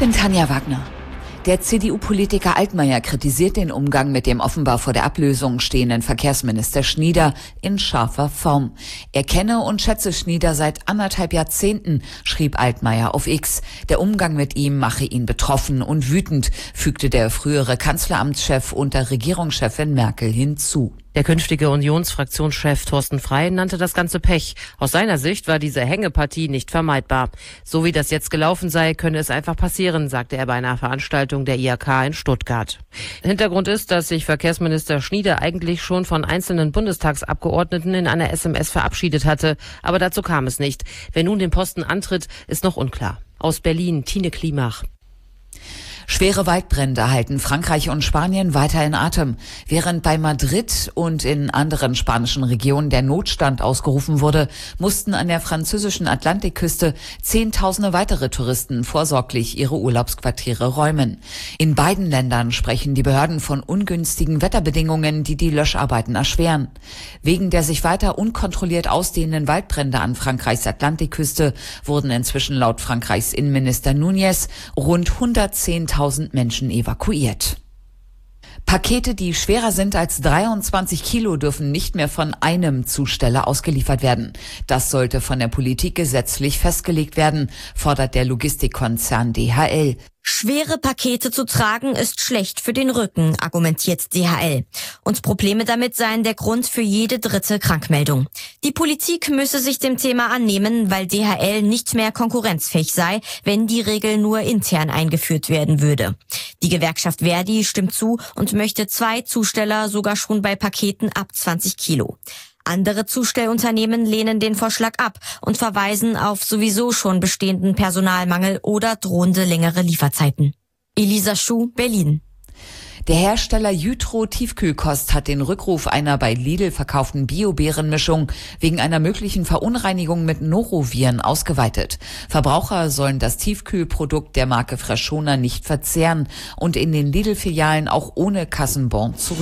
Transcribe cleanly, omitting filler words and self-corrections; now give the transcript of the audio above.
bin Tanja Wagner. Der CDU-Politiker Altmaier kritisiert den Umgang mit dem offenbar vor der Ablösung stehenden Verkehrsminister Schnieder in scharfer Form. Er kenne und schätze Schnieder seit 1,5 Jahrzehnten, schrieb Altmaier auf X. Der Umgang mit ihm mache ihn betroffen und wütend, fügte der frühere Kanzleramtschef unter Regierungschefin Merkel hinzu. Der künftige Unionsfraktionschef Thorsten Frey nannte das Ganze Pech. Aus seiner Sicht war diese Hängepartie nicht vermeidbar. So wie das jetzt gelaufen sei, könne es einfach passieren, sagte er bei einer Veranstaltung der IHK in Stuttgart. Hintergrund ist, dass sich Verkehrsminister Schnieder eigentlich schon von einzelnen Bundestagsabgeordneten in einer SMS verabschiedet hatte. Aber dazu kam es nicht. Wer nun den Posten antritt, ist noch unklar. Aus Berlin, Tine Klimach. Schwere Waldbrände halten Frankreich und Spanien weiter in Atem. Während bei Madrid und in anderen spanischen Regionen der Notstand ausgerufen wurde, mussten an der französischen Atlantikküste Zehntausende weitere Touristen vorsorglich ihre Urlaubsquartiere räumen. In beiden Ländern sprechen die Behörden von ungünstigen Wetterbedingungen, die die Löscharbeiten erschweren. Wegen der sich weiter unkontrolliert ausdehnenden Waldbrände an Frankreichs Atlantikküste wurden inzwischen laut Frankreichs Innenminister Núñez rund 110.000 Menschen evakuiert. Pakete, die schwerer sind als 23 Kilo, dürfen nicht mehr von einem Zusteller ausgeliefert werden. Das sollte von der Politik gesetzlich festgelegt werden, fordert der Logistikkonzern DHL. Schwere Pakete zu tragen ist schlecht für den Rücken, argumentiert DHL. Und Probleme damit seien der Grund für jede dritte Krankmeldung. Die Politik müsse sich dem Thema annehmen, weil DHL nicht mehr konkurrenzfähig sei, wenn die Regel nur intern eingeführt werden würde. Die Gewerkschaft Verdi stimmt zu und möchte 2 Zusteller sogar schon bei Paketen ab 20 Kilo. Andere Zustellunternehmen lehnen den Vorschlag ab und verweisen auf sowieso schon bestehenden Personalmangel oder drohende längere Lieferzeiten. Elisa Schuh, Berlin. Der Hersteller Jytro Tiefkühlkost hat den Rückruf einer bei Lidl verkauften Bio-Beerenmischung wegen einer möglichen Verunreinigung mit Noroviren ausgeweitet. Verbraucher sollen das Tiefkühlprodukt der Marke Freshona nicht verzehren und in den Lidl-Filialen auch ohne Kassenbon zurück.